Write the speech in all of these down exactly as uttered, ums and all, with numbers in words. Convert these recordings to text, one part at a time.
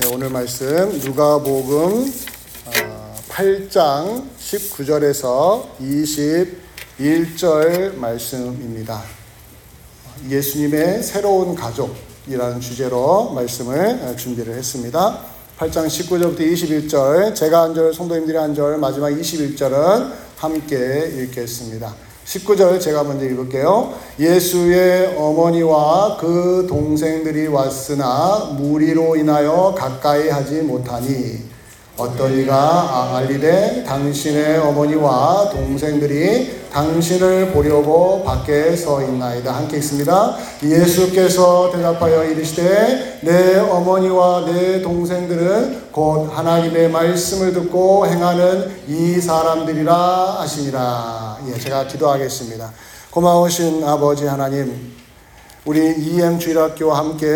네, 오늘 말씀 누가복음 팔 장 십구 절에서 이십일 절 말씀입니다. 예수님의 새로운 가족이라는 주제로 말씀을 준비를 했습니다. 팔 장 십구 절부터 이십일 절, 제가 한 절, 성도님들이 한 절, 마지막 이십일 절은 함께 읽겠습니다. 십구 절 제가 먼저 읽을게요. 예수의 어머니와 그 동생들이 왔으나 무리로 인하여 가까이 하지 못하니 어떤 이가 알리되 당신의 어머니와 동생들이 당신을 보려고 밖에 서 있나이다. 함께 있습니다. 예수께서 대답하여 이르시되 내 어머니와 내 동생들은 곧 하나님의 말씀을 듣고 행하는 이 사람들이라 하시니라. 예, 제가 기도하겠습니다. 고마우신 아버지 하나님, 우리 이엠 주일학교와 함께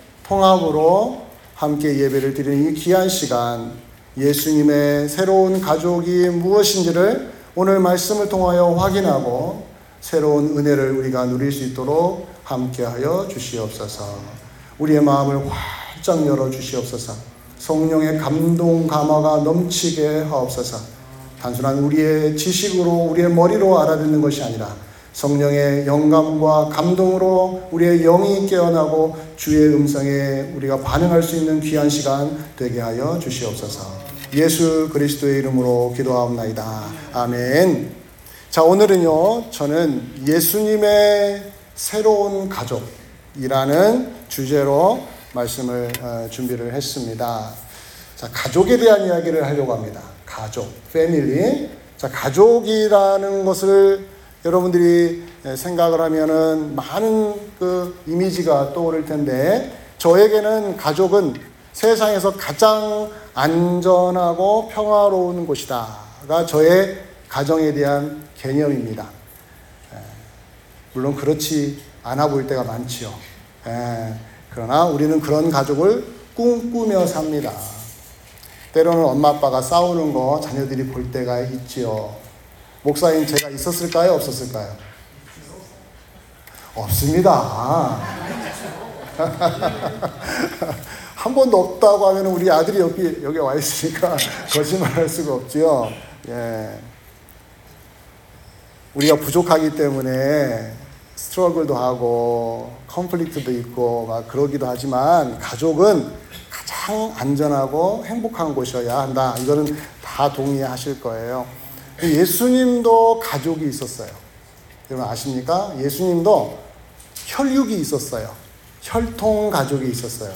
통합으로 함께 예배를 드리는 이 귀한 시간, 예수님의 새로운 가족이 무엇인지를 오늘 말씀을 통하여 확인하고 새로운 은혜를 우리가 누릴 수 있도록 함께하여 주시옵소서. 우리의 마음을 활짝 열어 주시옵소서. 성령의 감동 감화가 넘치게 하옵소서. 단순한 우리의 지식으로 우리의 머리로 알아듣는 것이 아니라 성령의 영감과 감동으로 우리의 영이 깨어나고 주의 음성에 우리가 반응할 수 있는 귀한 시간 되게 하여 주시옵소서. 예수 그리스도의 이름으로 기도하옵나이다. 아멘. 자, 오늘은요, 저는 예수님의 새로운 가족이라는 주제로 말씀을 어, 준비를 했습니다. 자, 가족에 대한 이야기를 하려고 합니다. 가족, 패밀리. 자, 가족이라는 것을 여러분들이 생각을 하면은 많은 그 이미지가 떠오를 텐데, 저에게는 가족은 세상에서 가장 안전하고 평화로운 곳이다가 저의 가정에 대한 개념입니다. 물론 그렇지 않아 보일 때가 많지요. 그러나 우리는 그런 가족을 꿈꾸며 삽니다. 때로는 엄마 아빠가 싸우는 거 자녀들이 볼 때가 있지요. 목사님, 제가 있었을까요? 없었을까요? 없습니다. 한 번도 없다고 하면 우리 아들이 여기, 여기 와 있으니까 거짓말 할 수가 없지요. 예. 우리가 부족하기 때문에 스트러글도 하고 컨플릭트도 있고 막 그러기도 하지만 가족은 가장 안전하고 행복한 곳이어야 한다. 이거는 다 동의하실 거예요. 예수님도 가족이 있었어요. 여러분 아십니까? 예수님도 혈육이 있었어요. 혈통 가족이 있었어요.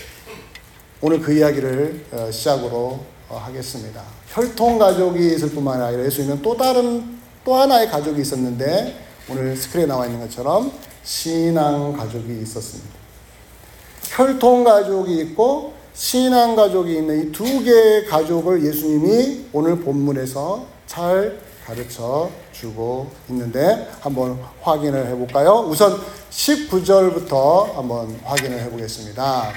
오늘 그 이야기를 시작으로 하겠습니다. 혈통 가족이 있을 뿐만 아니라 예수님은 또 다른 또 하나의 가족이 있었는데 오늘 스크린에 나와 있는 것처럼 신앙 가족이 있었습니다. 혈통 가족이 있고 신앙 가족이 있는 이 두 개의 가족을 예수님이 오늘 본문에서 잘 가르쳐 주고 있는데 한번 확인을 해볼까요? 우선 십구 절부터 한번 확인을 해보겠습니다.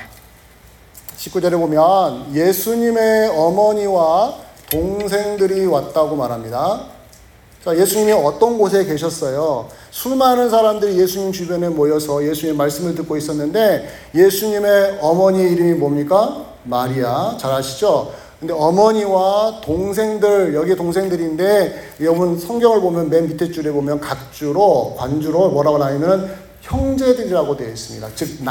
십구 절에 보면 예수님의 어머니와 동생들이 왔다고 말합니다. 자, 예수님이 어떤 곳에 계셨어요? 수많은 사람들이 예수님 주변에 모여서 예수님의 말씀을 듣고 있었는데 예수님의 어머니의 이름이 뭡니까? 마리아. 잘 아시죠? 근데 어머니와 동생들, 여기 동생들인데 여러분 성경을 보면 맨 밑에 줄에 보면 각주로, 관주로 뭐라고 나오면 형제들이라고 되어 있습니다. 즉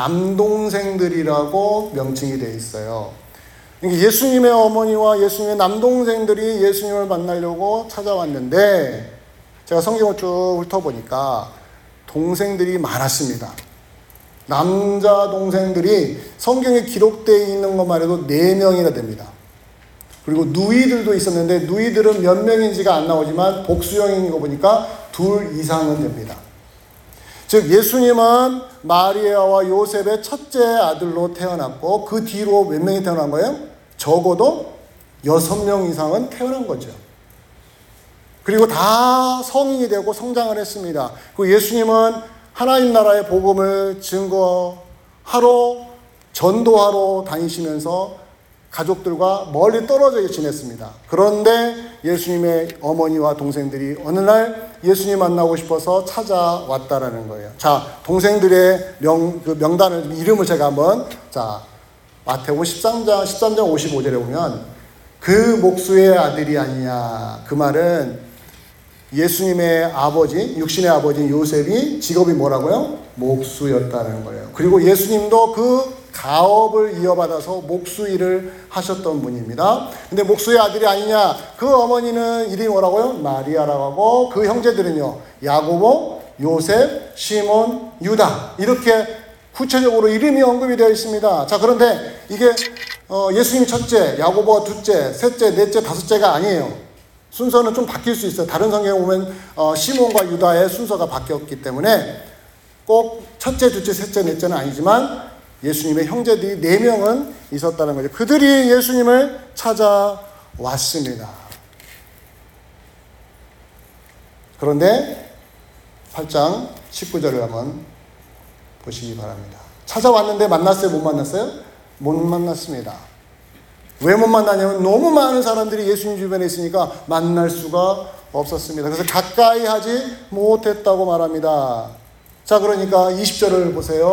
남동생들이라고 명칭이 되어 있어요. 예수님의 어머니와 예수님의 남동생들이 예수님을 만나려고 찾아왔는데 제가 성경을 쭉 훑어보니까 동생들이 많았습니다. 남자 동생들이 성경에 기록되어 있는 것만 해도 네 명이나 됩니다. 그리고 누이들도 있었는데 누이들은 몇 명인지가 안 나오지만 복수형인 거 보니까 둘 이상은 됩니다. 즉 예수님은 마리아와 요셉의 첫째 아들로 태어났고 그 뒤로 몇 명이 태어난 거예요? 적어도 여섯 명 이상은 태어난 거죠. 그리고 다 성인이 되고 성장을 했습니다. 그리고 예수님은 하나님 나라의 복음을 증거하러 전도하러 다니시면서 가족들과 멀리 떨어져 지냈습니다. 그런데 예수님의 어머니와 동생들이 어느 날 예수님 만나고 싶어서 찾아왔다라는 거예요. 자, 동생들의 명, 그 명단을, 이름을 제가 한번, 자, 마태복음 십삼 장 십삼 장 오십오 절에 보면 그 목수의 아들이 아니냐. 그 말은 예수님의 아버지, 육신의 아버지 요셉이 직업이 뭐라고요? 목수였다는 거예요. 그리고 예수님도 그 가업을 이어받아서 목수 일을 하셨던 분입니다. 근데 목수의 아들이 아니냐? 그 어머니는 이름이 뭐라고요? 마리아라고 하고 그 형제들은요, 야고보, 요셉, 시몬, 유다, 이렇게 구체적으로 이름이 언급이 되어 있습니다. 자, 그런데 이게 어, 예수님 첫째, 야고보가 둘째, 셋째, 넷째, 다섯째가 아니에요. 순서는 좀 바뀔 수 있어요. 다른 성경에 보면 어, 시몬과 유다의 순서가 바뀌었기 때문에 꼭 첫째, 둘째, 셋째, 넷째는 아니지만 예수님의 형제들이 네 명은 있었다는 거죠. 그들이 예수님을 찾아왔습니다. 그런데 팔 장 십구 절을 한번 보시기 바랍니다. 찾아왔는데 만났어요? 못 만났어요? 못 만났습니다. 왜 못 만나냐면 너무 많은 사람들이 예수님 주변에 있으니까 만날 수가 없었습니다. 그래서 가까이 하지 못했다고 말합니다. 자, 그러니까 이십 절을 보세요.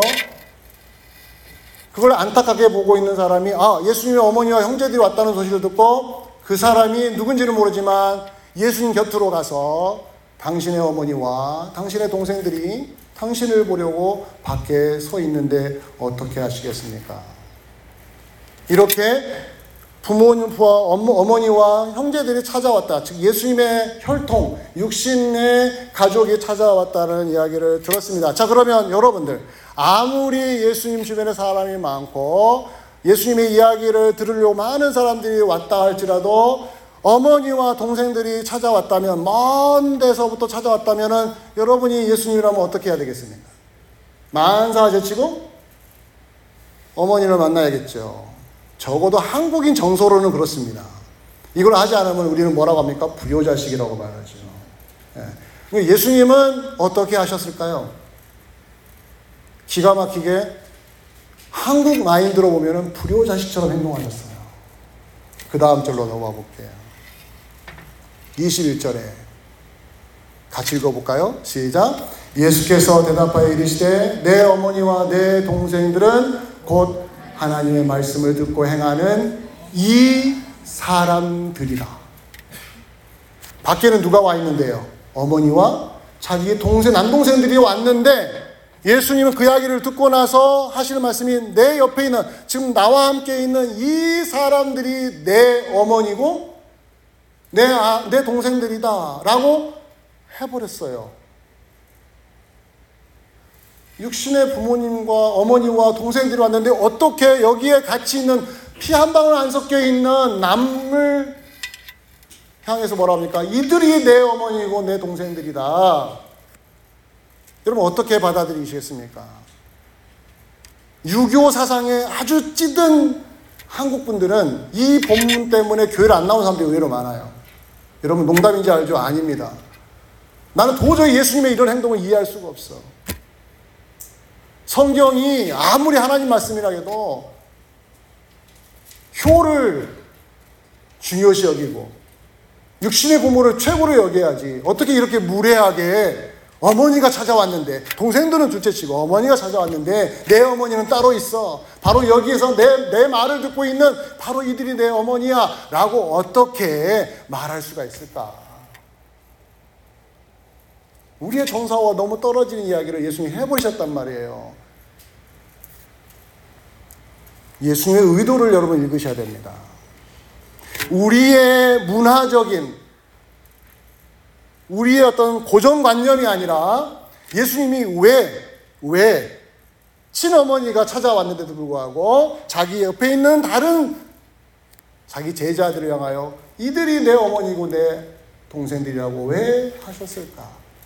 그걸 안타깝게 보고 있는 사람이 아, 예수님의 어머니와 형제들이 왔다는 소식을 듣고 그 사람이 누군지는 모르지만 예수님 곁으로 가서 당신의 어머니와 당신의 동생들이 당신을 보려고 밖에 서 있는데 어떻게 하시겠습니까? 이렇게 부모님과 어머니와 형제들이 찾아왔다. 즉 예수님의 혈통, 육신의 가족이 찾아왔다는 이야기를 들었습니다. 자, 그러면 여러분들 아무리 예수님 주변에 사람이 많고 예수님의 이야기를 들으려고 많은 사람들이 왔다 할지라도 어머니와 동생들이 찾아왔다면, 먼 데서부터 찾아왔다면 여러분이 예수님이라면 어떻게 해야 되겠습니까? 만사 제치고 어머니를 만나야겠죠. 적어도 한국인 정서로는 그렇습니다. 이걸 하지 않으면 우리는 뭐라고 합니까? 불효자식이라고 말하죠. 예. 예수님은 어떻게 하셨을까요? 기가 막히게 한국 마인드로 보면 불효자식처럼 행동하셨어요. 그 다음 절로 넘어가 볼게요. 이십일 절에 같이 읽어볼까요? 시작. 예수께서 대답하여 이르시되 내 어머니와 내 동생들은 곧 하나님의 말씀을 듣고 행하는 이 사람들이라. 밖에는 누가 와 있는데요? 어머니와 자기의 동생, 남동생들이 왔는데 예수님은 그 이야기를 듣고 나서 하시는 말씀이 내 옆에 있는, 지금 나와 함께 있는 이 사람들이 내 어머니고 내, 아, 내 동생들이다 라고 해버렸어요. 육신의 부모님과 어머니와 동생들이 왔는데 어떻게 여기에 같이 있는 피 한 방울 안 섞여 있는 남을 향해서 뭐라 합니까? 이들이 내 어머니고 내 동생들이다. 여러분 어떻게 받아들이시겠습니까? 유교 사상에 아주 찌든 한국 분들은 이 본문 때문에 교회를 안 나오는 사람들이 의외로 많아요. 여러분 농담인지 알죠? 아닙니다. 나는 도저히 예수님의 이런 행동을 이해할 수가 없어. 성경이 아무리 하나님 말씀이라 해도 효를 중요시 여기고 육신의 부모를 최고로 여겨야지. 어떻게 이렇게 무례하게 어머니가 찾아왔는데, 동생들은 둘째치고 어머니가 찾아왔는데 내 어머니는 따로 있어. 바로 여기에서 내, 내 말을 듣고 있는 바로 이들이 내 어머니야 라고 어떻게 말할 수가 있을까? 우리의 정서와 너무 떨어지는 이야기를 예수님이 해버리셨단 말이에요. 예수님의 의도를 여러분 읽으셔야 됩니다. 우리의 문화적인, 우리의 어떤 고정관념이 아니라 예수님이 왜, 왜 친어머니가 찾아왔는데도 불구하고 자기 옆에 있는 다른 자기 제자들을 향하여 이들이 내 어머니고 내 동생들이라고 왜 하셨을까?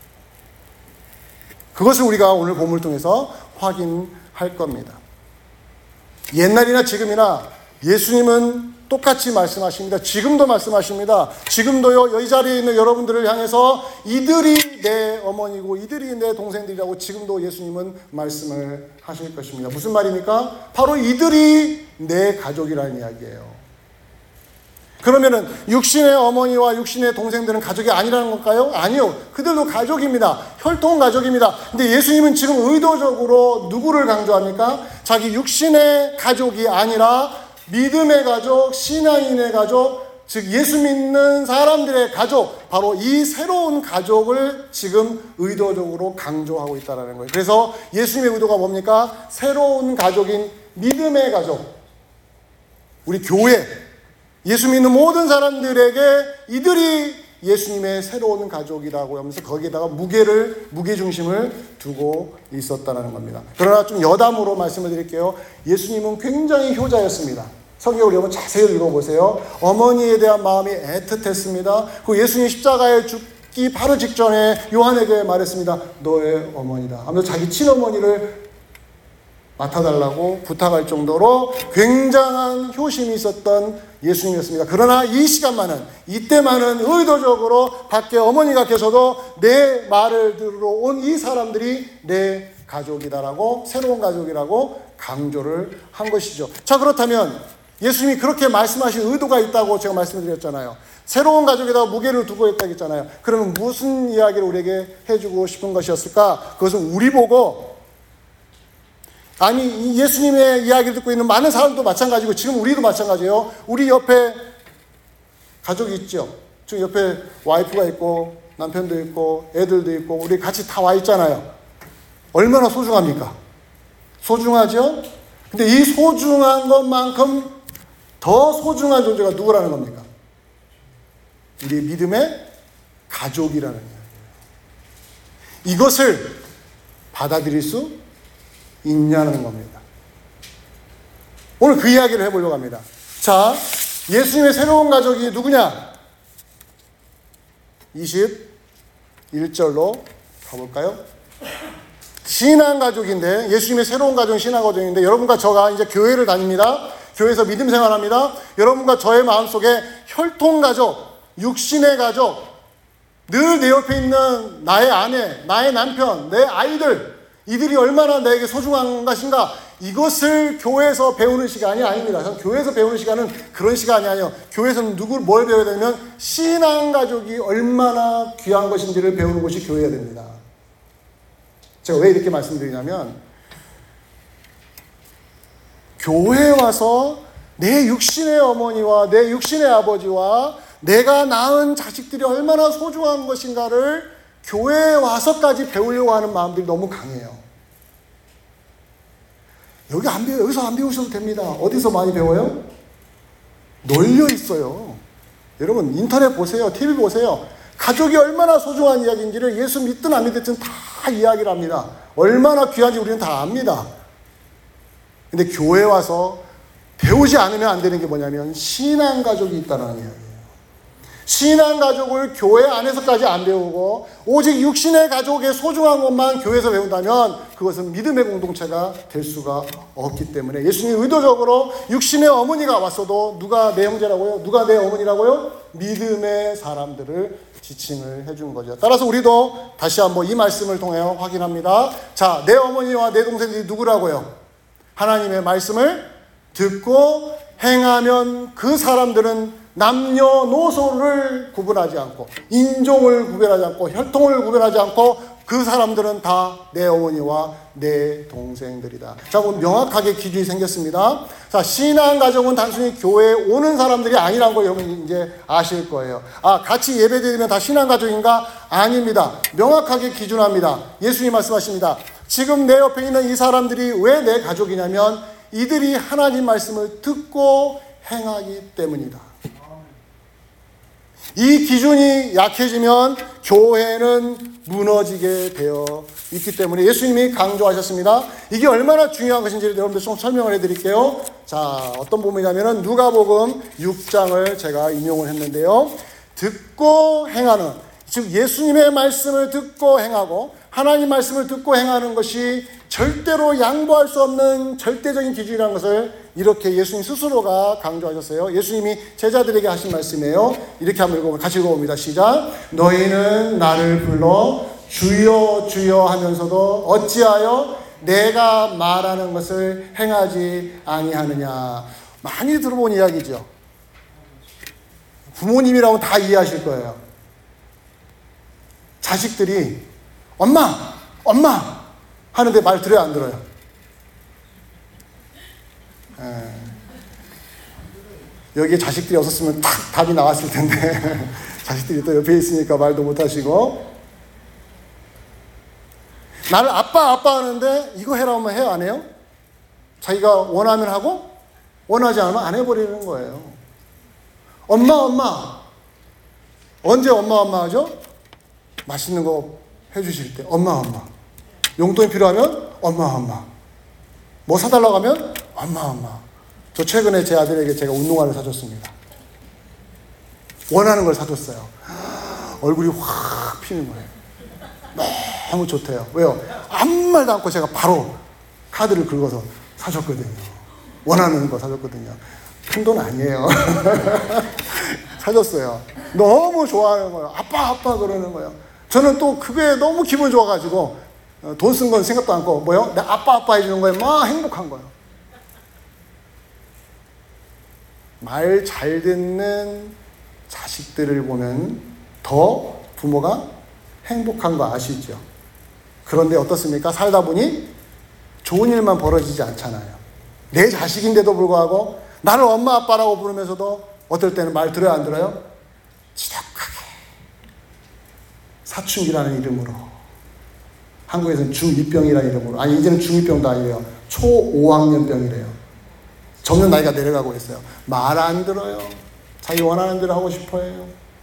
그것을 우리가 오늘 본문을 통해서 확인할 겁니다. 옛날이나 지금이나 예수님은 똑같이 말씀하십니다. 지금도 말씀하십니다. 지금도요, 이 자리에 있는 여러분들을 향해서 이들이 내 어머니고 이들이 내 동생들이라고 지금도 예수님은 말씀을 하실 것입니다. 무슨 말입니까? 바로 이들이 내 가족이라는 이야기예요. 그러면은 육신의 어머니와 육신의 동생들은 가족이 아니라는 걸까요? 아니요. 그들도 가족입니다. 혈통 가족입니다. 근데 예수님은 지금 의도적으로 누구를 강조합니까? 자기 육신의 가족이 아니라 믿음의 가족, 신앙인의 가족, 즉 예수 믿는 사람들의 가족, 바로 이 새로운 가족을 지금 의도적으로 강조하고 있다는 거예요. 그래서 예수님의 의도가 뭡니까? 새로운 가족인 믿음의 가족, 우리 교회, 예수 믿는 모든 사람들에게 이들이 예수님의 새로운 가족이라고 하면서 거기에다가 무게를, 무게중심을 두고 있었다는 겁니다. 그러나 좀 여담으로 말씀을 드릴게요. 예수님은 굉장히 효자였습니다. 성경을 여러분 자세히 읽어보세요. 어머니에 대한 마음이 애틋했습니다. 그 예수님 십자가에 죽기 바로 직전에 요한에게 말했습니다. 너의 어머니다 하면서 자기 친어머니를 맡아달라고 부탁할 정도로 굉장한 효심이 있었던 예수님이었습니다. 그러나 이 시간만은, 이때만은 의도적으로 밖에 어머니가 계셔도 내 말을 들으러 온 이 사람들이 내 가족이다라고, 새로운 가족이라고 강조를 한 것이죠. 자, 그렇다면 예수님이 그렇게 말씀하신 의도가 있다고 제가 말씀드렸잖아요. 새로운 가족에다가 무게를 두고 있다고 했잖아요. 그러면 무슨 이야기를 우리에게 해주고 싶은 것이었을까? 그것은 우리 보고, 아니 예수님의 이야기를 듣고 있는 많은 사람도 마찬가지고 지금 우리도 마찬가지예요. 우리 옆에 가족이 있죠. 지금 옆에 와이프가 있고 남편도 있고 애들도 있고 우리 같이 다 와 있잖아요. 얼마나 소중합니까? 소중하죠? 근데 이 소중한 것만큼 더 소중한 존재가 누구라는 겁니까? 우리 믿음의 가족이라는 이야기예요. 이것을 받아들일 수 있냐는 겁니다. 오늘 그 이야기를 해보려고 합니다. 자, 예수님의 새로운 가족이 누구냐? 이십일 절로 가볼까요? 신앙가족인데, 예수님의 새로운 가족은 신앙가족인데, 여러분과 저가 이제 교회를 다닙니다. 교회에서 믿음 생활합니다. 여러분과 저의 마음속에 혈통가족, 육신의 가족, 늘 내 옆에 있는 나의 아내, 나의 남편, 내 아이들, 이들이 얼마나 나에게 소중한 것인가, 이것을 교회에서 배우는 시간이 아닙니다. 교회에서 배우는 시간은 그런 시간이 아니에요. 교회에서는 누구를 뭘 배워야 되냐면 신앙가족이 얼마나 귀한 것인지를 배우는 것이 교회가 됩니다. 제가 왜 이렇게 말씀드리냐면, 교회에 와서 내 육신의 어머니와 내 육신의 아버지와 내가 낳은 자식들이 얼마나 소중한 것인가를 교회에 와서까지 배우려고 하는 마음들이 너무 강해요. 여기 안 배워, 여기서 안 배우셔도 됩니다. 어디서 많이 배워요? 널려 있어요. 여러분 인터넷 보세요. 티비 보세요. 가족이 얼마나 소중한 이야기인지를 예수 믿든 안 믿든 다 이야기를 합니다. 얼마나 귀한지 우리는 다 압니다. 근데 교회 와서 배우지 않으면 안 되는 게 뭐냐면 신앙가족이 있다는 이야기예요. 신앙가족을 교회 안에서까지 안 배우고 오직 육신의 가족의 소중한 것만 교회에서 배운다면 그것은 믿음의 공동체가 될 수가 없기 때문에 예수님이 의도적으로 육신의 어머니가 왔어도 누가 내 형제라고요? 누가 내 어머니라고요? 믿음의 사람들을 지칭을 해준 거죠. 따라서 우리도 다시 한번 이 말씀을 통해 확인합니다. 자, 내 어머니와 내 동생들이 누구라고요? 하나님의 말씀을 듣고 행하면 그 사람들은 남녀노소를 구분하지 않고 인종을 구별하지 않고 혈통을 구별하지 않고 그 사람들은 다 내 어머니와 내 동생들이다. 자, 그럼 명확하게 기준이 생겼습니다. 자, 신앙가족은 단순히 교회에 오는 사람들이 아니라는 거 여러분 이제 아실 거예요. 아, 같이 예배드리면 다 신앙가족인가? 아닙니다. 명확하게 기준합니다. 예수님 말씀하십니다. 지금 내 옆에 있는 이 사람들이 왜 내 가족이냐면 이들이 하나님 말씀을 듣고 행하기 때문이다. 이 기준이 약해지면 교회는 무너지게 되어 있기 때문에 예수님이 강조하셨습니다. 이게 얼마나 중요한 것인지를 여러분들 좀 설명을 해드릴게요. 자, 어떤 부분이냐면 누가복음 육 장을 제가 인용을 했는데요. 듣고 행하는, 즉 예수님의 말씀을 듣고 행하고 하나님 말씀을 듣고 행하는 것이 절대로 양보할 수 없는 절대적인 기준이라는 것을 이렇게 예수님 스스로가 강조하셨어요. 예수님이 제자들에게 하신 말씀이에요. 이렇게 한번 읽어보면 같이 읽어봅니다. 시작. 너희는 나를 불러 주여 주여 하면서도 어찌하여 내가 말하는 것을 행하지 아니하느냐. 많이 들어본 이야기죠. 부모님이라면 다 이해하실 거예요. 자식들이 엄마, 엄마 하는데 말 들어요, 안 들어요? 에. 여기에 자식들이 없었으면 탁 답이 나왔을 텐데 자식들이 또 옆에 있으니까 말도 못하시고, 나를 아빠 아빠 하는데 이거 해라 하면 해요, 안 해요? 자기가 원하면 하고 원하지 않으면 안 해버리는 거예요. 엄마 엄마. 언제 엄마 엄마 하죠? 맛있는 거 해주실 때 엄마 엄마. 용돈이 필요하면 엄마 엄마. 뭐 사달라고 하면 엄마 엄마. 저 최근에 제 아들에게 제가 운동화를 사줬습니다. 원하는 걸 사줬어요. 얼굴이 확 피는 거예요. 너무 좋대요. 왜요? 아무 말도 않고 제가 바로 카드를 긁어서 사줬거든요. 원하는 거 사줬거든요. 큰 돈 아니에요. 사줬어요. 너무 좋아하는 거예요. 아빠 아빠 그러는 거예요. 저는 또 그게 너무 기분 좋아가지고 돈 쓴 건 생각도 않고 뭐요? 내 아빠 아빠 해주는 거에 막 행복한 거예요. 말 잘 듣는 자식들을 보면 더 부모가 행복한 거 아시죠? 그런데 어떻습니까? 살다 보니 좋은 일만 벌어지지 않잖아요. 내 자식인데도 불구하고 나를 엄마 아빠라고 부르면서도 어떨 때는 말 들어요, 안 들어요? 지독하게 사춘기라는 이름으로, 한국에서는 중이병이라는 이름으로, 아니 이제는 중이병도 아니래요. 초오 학년병이래요. 점점 나이가 내려가고 있어요. 말 안 들어요. 자기 원하는 대로 하고 싶어 해요.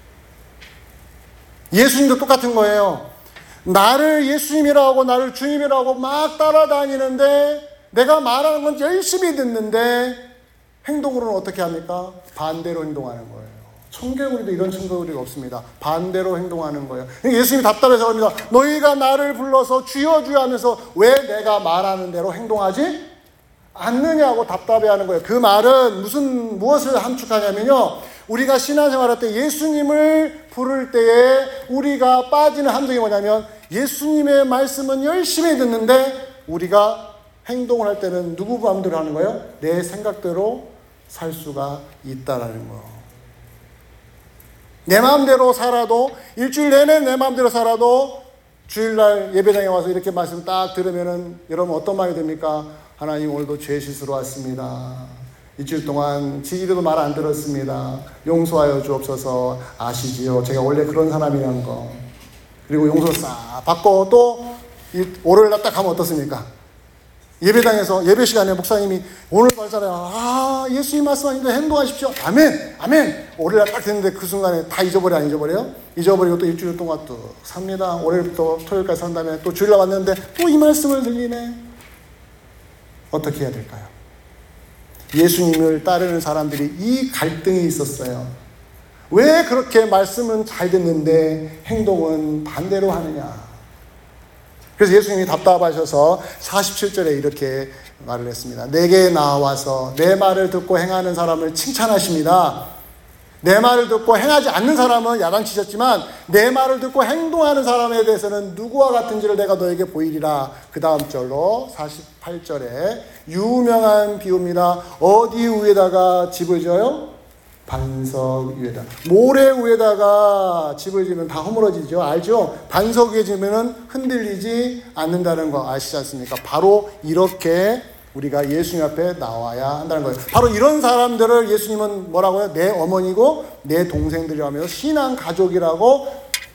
예수님도 똑같은 거예요. 나를 예수님이라고 나를 주님이라고 막 따라다니는데 내가 말하는 건 열심히 듣는데 행동으로는 어떻게 합니까? 반대로 행동하는 거예요. 청개구리도 이런 청개구리가 없습니다. 반대로 행동하는 거예요. 예수님이 답답해서 그럽니다. 너희가 나를 불러서 주여 주여 하면서 왜 내가 말하는 대로 행동하지 않느냐고 답답해하는 거예요. 그 말은 무슨 무엇을 함축하냐면요, 우리가 신앙생활할 때 예수님을 부를 때에 우리가 빠지는 함정이 뭐냐면, 예수님의 말씀은 열심히 듣는데 우리가 행동을 할 때는 누구 마음대로 하는 거예요? 내 생각대로 살 수가 있다라는 거. 내 마음대로 살아도, 일주일 내내 내 마음대로 살아도 주일날 예배당에 와서 이렇게 말씀 딱 들으면은 여러분 어떤 마음이 듭니까? 하나님, 오늘도 죄 씻으러 왔습니다. 일주일 동안 지지리도 말 안 들었습니다. 용서하여 주옵소서. 아시지요? 제가 원래 그런 사람이란 거. 그리고 용서 싹 받고 또 월요일 날 딱 가면 어떻습니까? 예배당에서 예배 시간에 목사님이 오늘 말잖아요. 아, 예수님 말씀하니까 행동하십시오. 아멘, 아멘. 월요일 날 딱 됐는데 그 순간에 다 잊어버려, 안 잊어버려요? 잊어버리고 또 일주일 동안 또 삽니다. 월요일부터 토요일까지 산 다음에 또 주일날 왔는데 또 이 말씀을 들리네. 어떻게 해야 될까요? 예수님을 따르는 사람들이 이 갈등이 있었어요. 왜 그렇게 말씀은 잘 듣는데 행동은 반대로 하느냐? 그래서 예수님이 답답하셔서 사십칠 절에 이렇게 말을 했습니다. 내게 나와서 내 말을 듣고 행하는 사람을 칭찬하십니다. 내 말을 듣고 행하지 않는 사람은 야단치셨지만 내 말을 듣고 행동하는 사람에 대해서는 누구와 같은지를 내가 너에게 보이리라. 그 다음 절로 사십팔 절에 유명한 비유입니다. 어디 위에다가 집을 지어요? 반석 위에다. 모래 위에다가 집을 지으면 다 허물어지죠. 알죠? 반석 위에 지으면 흔들리지 않는다는 거 아시지 않습니까? 바로 이렇게 우리가 예수님 앞에 나와야 한다는 거예요. 바로 이런 사람들을 예수님은 뭐라고요? 내 어머니고 내 동생들이라면서 신앙 가족이라고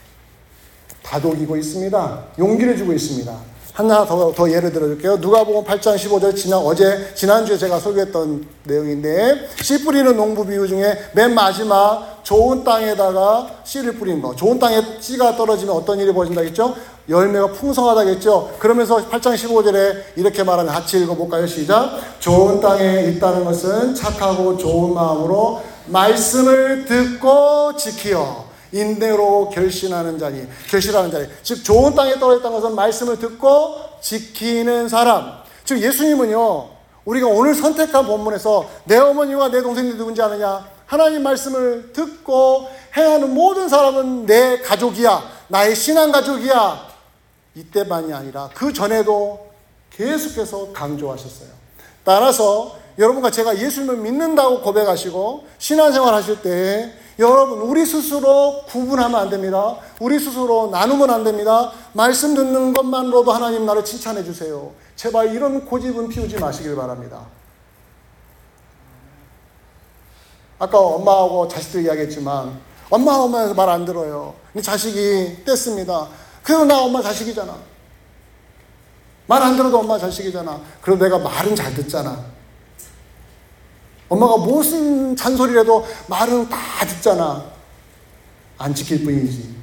다독이고 있습니다. 용기를 주고 있습니다. 하나 더, 더 예를 들어줄게요. 누가복음 팔 장 십오 절, 지난, 어제, 지난주에 제가 소개했던 내용인데, 씨 뿌리는 농부 비유 중에 맨 마지막 좋은 땅에다가 씨를 뿌리는 거. 좋은 땅에 씨가 떨어지면 어떤 일이 벌어진다겠죠? 열매가 풍성하다겠죠? 그러면서 팔 장 십오 절에 이렇게 말하는, 같이 읽어볼까요? 시작. 좋은 땅에 있다는 것은 착하고 좋은 마음으로 말씀을 듣고 지키어 인내로 결신하는 자니, 결실하는 자니. 즉 좋은 땅에 떨어졌다는 것은 말씀을 듣고 지키는 사람. 즉 예수님은요, 우리가 오늘 선택한 본문에서 내 어머니와 내 동생들이 누군지 아느냐? 하나님 말씀을 듣고 행하는 모든 사람은 내 가족이야, 나의 신앙 가족이야. 이때만이 아니라 그 전에도 계속해서 강조하셨어요. 따라서 여러분과 제가 예수님을 믿는다고 고백하시고 신앙생활 하실 때 여러분, 우리 스스로 구분하면 안 됩니다. 우리 스스로 나누면 안 됩니다. 말씀 듣는 것만으로도 하나님 나를 칭찬해 주세요. 제발 이런 고집은 피우지 마시길 바랍니다. 아까 엄마하고 자식들 이야기했지만 엄마 엄마 말 안 들어요. 근데 자식이 뗐습니다. 그래도 나 엄마 자식이잖아. 말 안 들어도 엄마 자식이잖아. 그래도 내가 말은 잘 듣잖아. 엄마가 무슨 잔소리를 해도 말은 다 듣잖아. 안 지킬 뿐이지.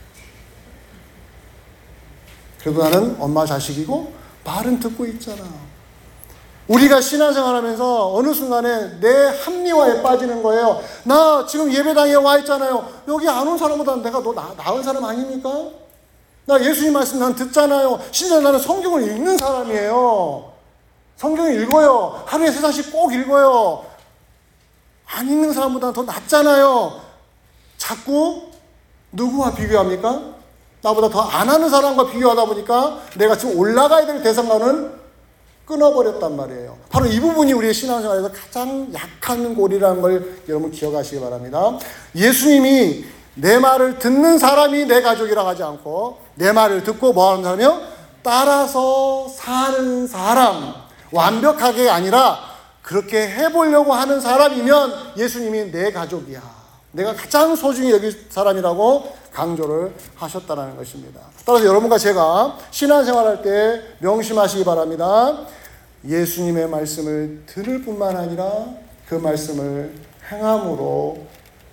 그래도 나는 엄마 자식이고 말은 듣고 있잖아. 우리가 신앙생활하면서 어느 순간에 내 합리화에 빠지는 거예요. 나 지금 예배당에 와 있잖아요. 여기 안 온 사람보다 내가 더 나, 나은 사람 아닙니까? 나 예수님 말씀 난 듣잖아요. 심지어 나는 성경을 읽는 사람이에요. 성경을 읽어요. 하루에 세 장씩 꼭 읽어요. 안 읽는 사람보다 더 낫잖아요. 자꾸 누구와 비교합니까? 나보다 더 안 하는 사람과 비교하다 보니까 내가 지금 올라가야 될 대상과는 끊어버렸단 말이에요. 바로 이 부분이 우리의 신앙생활에서 가장 약한 골이라는 걸 여러분 기억하시기 바랍니다. 예수님이 내 말을 듣는 사람이 내 가족이라고 하지 않고 내 말을 듣고 뭐 하는 사람이요? 따라서 사는 사람. 완벽하게 아니라 그렇게 해보려고 하는 사람이면 예수님이 내 가족이야. 내가 가장 소중히 여길 사람이라고 강조를 하셨다는 것입니다. 따라서 여러분과 제가 신앙생활할 때 명심하시기 바랍니다. 예수님의 말씀을 들을 뿐만 아니라 그 말씀을 행함으로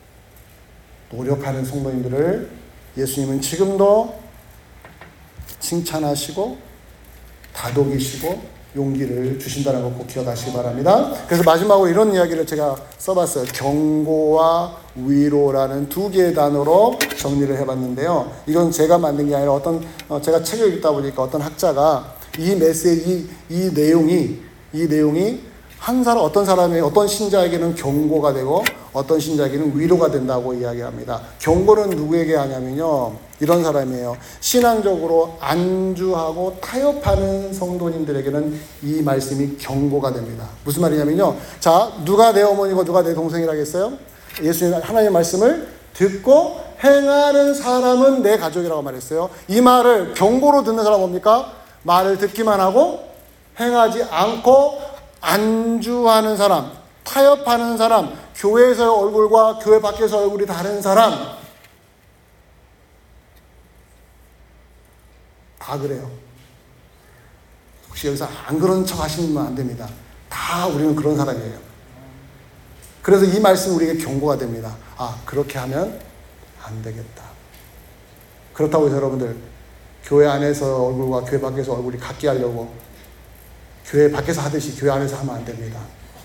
노력하는 성도님들을 예수님은 지금도 칭찬하시고 다독이시고 용기를 주신다는 걸 꼭 기억하시기 바랍니다. 그래서 마지막으로 이런 이야기를 제가 써봤어요. 경고와 위로라는 두 개의 단어로 정리를 해봤는데요. 이건 제가 만든 게 아니라 어떤 어, 제가 책을 읽다 보니까 어떤 학자가 이 메시지, 이 내용이 이 내용이 한 사람 어떤 사람의 어떤 신자에게는 경고가 되고 어떤 신자에게는 위로가 된다고 이야기합니다. 경고는 누구에게 하냐면요, 이런 사람이에요. 신앙적으로 안주하고 타협하는 성도님들에게는 이 말씀이 경고가 됩니다. 무슨 말이냐면요, 자, 누가 내 어머니고 누가 내 동생이라겠어요? 예수님 하나님의 말씀을 듣고 행하는 사람은 내 가족이라고 말했어요. 이 말을 경고로 듣는 사람은 뭡니까? 말을 듣기만 하고 행하지 않고 안주하는 사람, 타협하는 사람, 교회에서의 얼굴과 교회 밖에서 얼굴이 다른 사람, 다 그래요. 혹시 여기서 안 그런 척 하시면 안 됩니다. 다 우리는 그런 사람이에요. 그래서 이 말씀 우리에게 경고가 됩니다. 아, 그렇게 하면 안 되겠다. 그렇다고 해서 여러분들 교회 안에서 얼굴과 교회 밖에서 얼굴이 같게 하려고 교회 밖에서 하듯이 교회 안에서 하면 안 됩니다.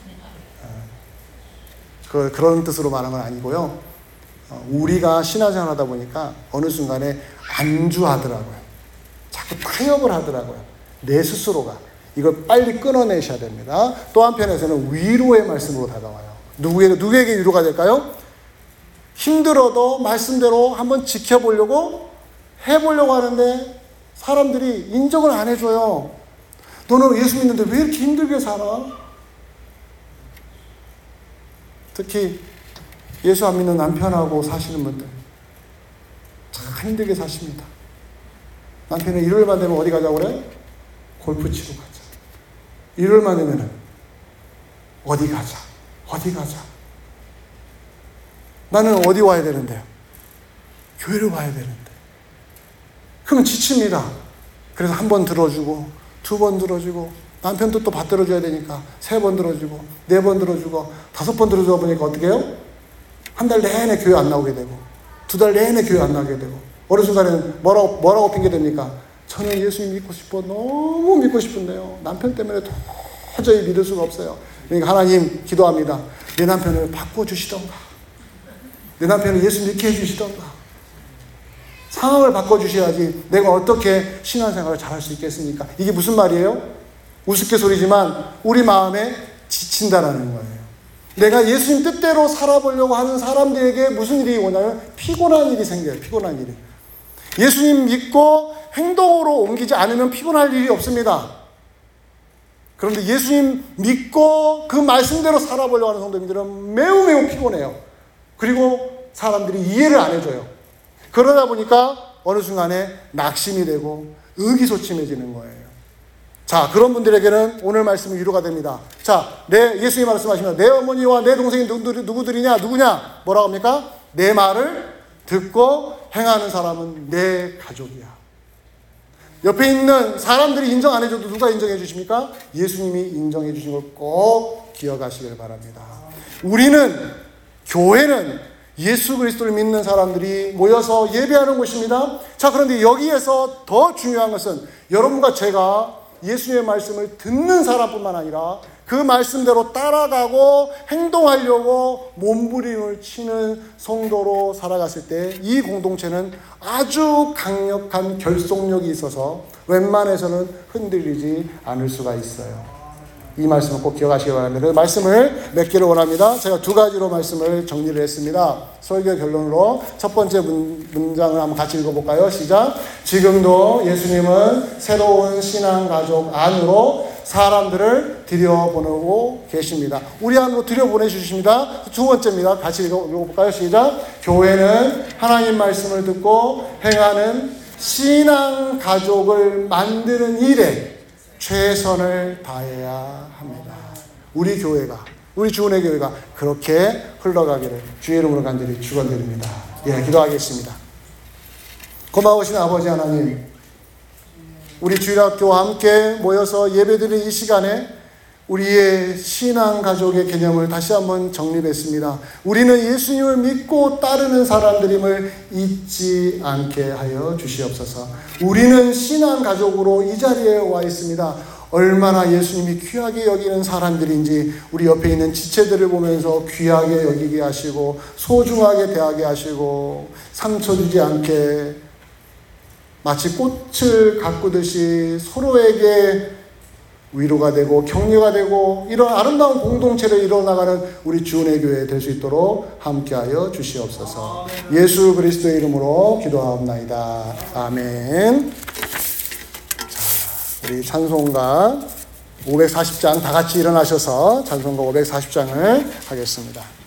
그, 그런 뜻으로 말한 건 아니고요. 우리가 신앙생활 하다 보니까 어느 순간에 안주하더라고요. 자꾸 타협을 하더라고요. 내 스스로가. 이걸 빨리 끊어내셔야 됩니다. 또 한편에서는 위로의 말씀으로 다가와요. 누구에게, 누구에게 위로가 될까요? 힘들어도 말씀대로 한번 지켜보려고 해보려고 하는데 사람들이 인정을 안 해줘요. 너는 예수 믿는데 왜 이렇게 힘들게 살아? 특히 예수 안 믿는 남편하고 사시는 분들 참 힘들게 사십니다. 남편이 일요일만 되면 어디 가자고 그래? 골프 치러 가자. 일요일만 되면 어디 가자. 어디 가자. 나는 어디 와야 되는데요? 교회를 와야 되는데. 그러면 지칩니다. 그래서 한 번 들어주고 두 번 들어주고 남편도 또 받들어줘야 되니까 세 번 들어주고 네 번 들어주고 다섯 번 들어주다 보니까 어떻게 해요? 한 달 내내 교회 안 나오게 되고 두 달 내내 교회 안 나오게 되고 어느 순간에는 뭐라고, 뭐라고 핑계댑니까? 저는 예수님 믿고 싶어. 너무 믿고 싶은데요. 남편 때문에 도저히 믿을 수가 없어요. 그러니까 하나님 기도합니다. 내 남편을 바꿔주시던가. 내 남편을 예수 믿게 해주시던가. 상황을 바꿔주셔야지 내가 어떻게 신앙생활을 잘할 수 있겠습니까? 이게 무슨 말이에요? 우스갯소리지만 우리 마음에 지친다라는 거예요. 내가 예수님 뜻대로 살아보려고 하는 사람들에게 무슨 일이 오냐면 피곤한 일이 생겨요. 피곤한 일이. 예수님 믿고 행동으로 옮기지 않으면 피곤할 일이 없습니다. 그런데 예수님 믿고 그 말씀대로 살아보려고 하는 성도님들은 매우 매우 피곤해요. 그리고 사람들이 이해를 안 해줘요. 그러다 보니까 어느 순간에 낙심이 되고 의기소침해지는 거예요. 자, 그런 분들에게는 오늘 말씀이 위로가 됩니다. 자, 내 예수님 말씀하시면 내 어머니와 내 동생이 누구들, 누구들이냐? 누구냐? 뭐라고 합니까? 내 말을 듣고 행하는 사람은 내 가족이야. 옆에 있는 사람들이 인정 안 해줘도 누가 인정해 주십니까? 예수님이 인정해 주신 걸 꼭 기억하시길 바랍니다. 우리는, 교회는 예수 그리스도를 믿는 사람들이 모여서 예배하는 곳입니다. 자, 그런데 여기에서 더 중요한 것은 여러분과 제가 예수님의 말씀을 듣는 사람뿐만 아니라 그 말씀대로 따라가고 행동하려고 몸부림을 치는 성도로 살아갔을 때 이 공동체는 아주 강력한 결속력이 있어서 웬만해서는 흔들리지 않을 수가 있어요. 이 말씀을 꼭 기억하시기 바랍니다. 그 말씀을 맺기를 원합니다. 제가 두 가지로 말씀을 정리를 했습니다. 설교 결론으로 첫 번째 문, 문장을 한번 같이 읽어볼까요? 시작. 지금도 예수님은 새로운 신앙 가족 안으로 사람들을 들여보내고 계십니다. 우리 안으로 들여보내주십니다. 두 번째입니다. 같이 읽어볼까요? 시작. 교회는 하나님 말씀을 듣고 행하는 신앙 가족을 만드는 일에 최선을 다해야 합니다. 우리 교회가, 우리 주은혜 교회가 그렇게 흘러가기를 주의 이름으로 간절히 축원드립니다. 예, 기도하겠습니다. 고마우신 아버지 하나님, 우리 주일학교와 함께 모여서 예배드리는 이 시간에 우리의 신앙 가족의 개념을 다시 한번 정립했습니다. 우리는 예수님을 믿고 따르는 사람들임을 잊지 않게 하여 주시옵소서. 우리는 신앙 가족으로 이 자리에 와 있습니다. 얼마나 예수님이 귀하게 여기는 사람들인지 우리 옆에 있는 지체들을 보면서 귀하게 여기게 하시고 소중하게 대하게 하시고 상처 주지 않게 마치 꽃을 가꾸듯이 서로에게 위로가 되고 격려가 되고 이런 아름다운 공동체를 이뤄나가는 우리 주은혜 교회 될 수 있도록 함께하여 주시옵소서. 예수 그리스도의 이름으로 기도하옵나이다. 아멘. 자, 우리 찬송가 오백사십 장 다 같이 일어나셔서 찬송가 오백사십 장을 하겠습니다.